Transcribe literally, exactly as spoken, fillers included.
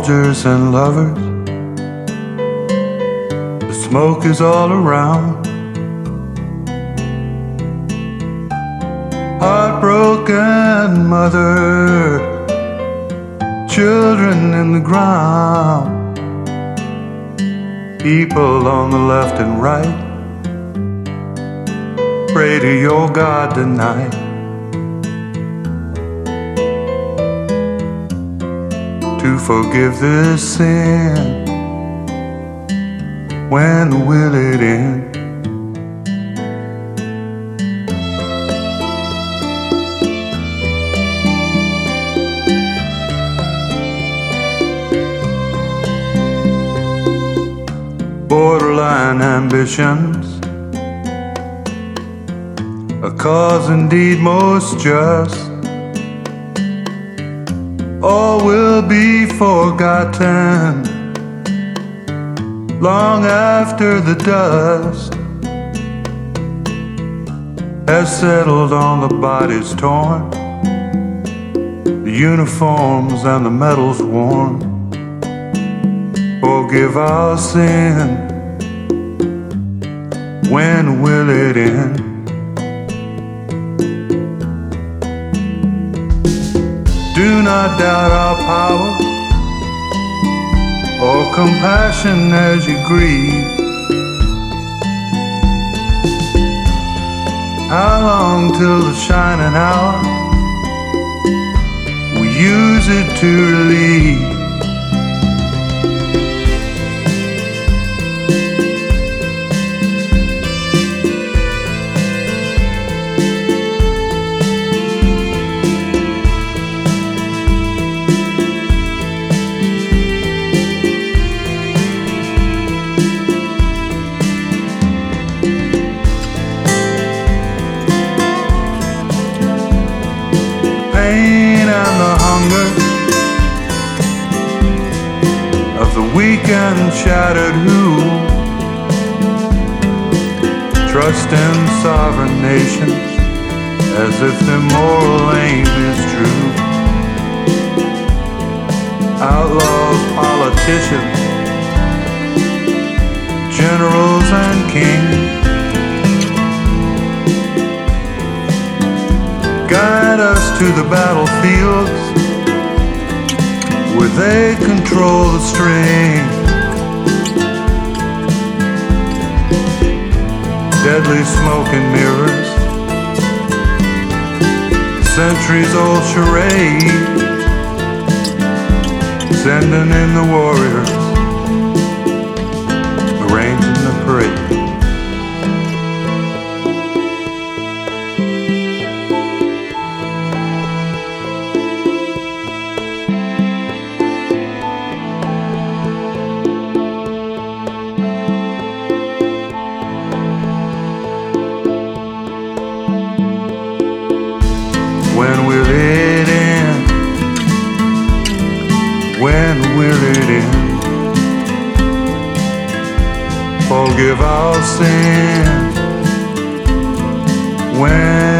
soldiers and lovers. The smoke is all around. Heartbroken mother, children in the ground. People on the left and right, pray to your God tonight. To forgive this sin, when will it end? Borderline ambitions, a cause indeed most just, all will be forgotten long after the dust has settled on the bodies torn, the uniforms and the medals worn. Forgive our sin, when will it end? Do not doubt our power or compassion as you grieve. How long till the shining hour? We use it to relieve. Pain and the hunger of the weak and shattered who trust in sovereign nations as if their moral aim is true. Outlaws, politicians, generals and kings, guide us to the battlefields where they control the strings. Deadly smoke and mirrors, centuries-old charade, sending in the warriors, arranging the parade. When will it end? When will it end? Forgive our sin. When